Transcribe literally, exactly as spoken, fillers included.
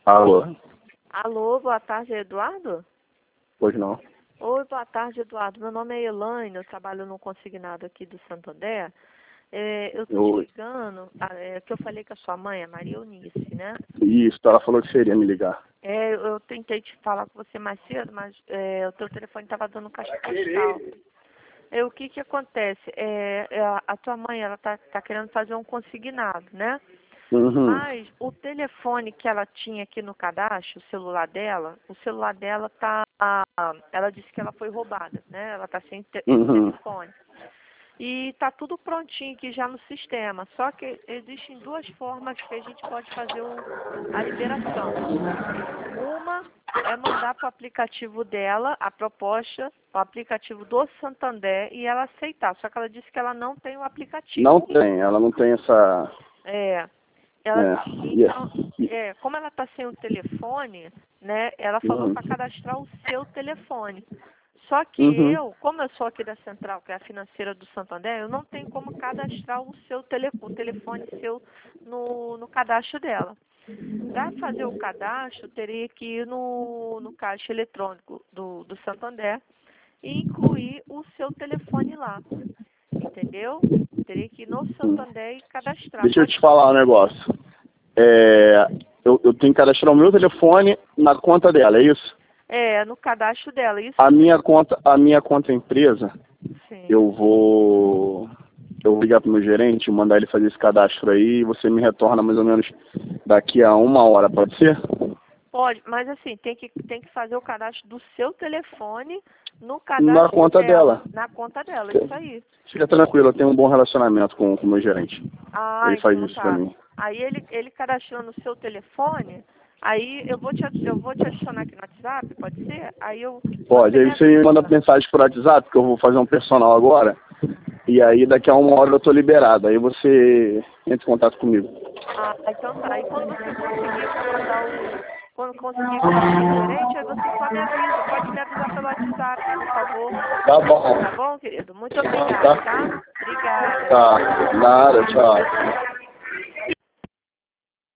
Alô? Alô, boa tarde, Eduardo? Pois não. Oi, boa tarde, Eduardo. Meu nome é Elaine, eu trabalho no consignado aqui do Santander. É, eu estou te ligando, é, que eu falei com a sua mãe, a Maria Eunice, né? Isso, ela falou que seria me ligar. É, eu, eu tentei te falar com você mais cedo, mas é, o teu telefone estava dando caixa postal. É, o que que acontece? É, é, a, a tua mãe, ela tá, tá querendo fazer um consignado, né? Uhum. Mas o telefone que ela tinha aqui no cadastro, o celular dela, o celular dela tá, ela disse que ela foi roubada, né? Ela tá sem te Uhum. telefone. E tá tudo prontinho aqui já no sistema. Só que existem duas formas que a gente pode fazer o, a liberação. Uma é mandar para o aplicativo dela a proposta, o aplicativo do Santander, e ela aceitar. Só que ela disse que ela não tem o aplicativo. Não tem, ela não tem essa... É. Ela, É. então, é, como ela está sem o telefone, né, ela falou Uhum. para cadastrar o seu telefone. Só que Uhum. eu, como eu sou aqui da Central, que é a financeira do Santander, eu não tenho como cadastrar o seu tele, o telefone seu no, no cadastro dela. Para fazer o cadastro, teria que ir no, no caixa eletrônico do, do Santander e incluir o seu telefone lá. Entendeu? Teria que ir no Santander e cadastrar. Deixa eu te falar um negócio. É, eu, eu tenho que cadastrar o meu telefone na conta dela, é isso? É, no cadastro dela. Isso A minha conta, a minha conta empresa, sim. eu vou... Eu vou ligar pro meu gerente, mandar ele fazer esse cadastro aí e você me retorna mais ou menos daqui a uma hora, pode ser? Pode, mas assim, tem que, tem que fazer o cadastro do seu telefone no cadastro Na conta dela. dela. Na conta dela, isso aí. Fica tranquilo, eu tenho um bom relacionamento com com o meu gerente. Ah, Ele faz então isso pra tá. mim. Aí ele, ele cadastrando o seu telefone, aí eu vou, te, eu vou te adicionar aqui no WhatsApp, pode ser? Aí eu... Pode, aí me você me manda avisa. mensagem por WhatsApp, que eu vou fazer um personal agora. E aí daqui a uma hora eu tô liberado. Aí você entra em contato comigo. Ah, então tá. E quando você conseguir mandar o... Quando conseguir falar com o gerente, aí você só me avisa. Pode me avisar pelo WhatsApp, por favor. Tá bom. Tá bom, querido? Muito obrigada, Tá? tá? Obrigada. Tá. Nada, tchau.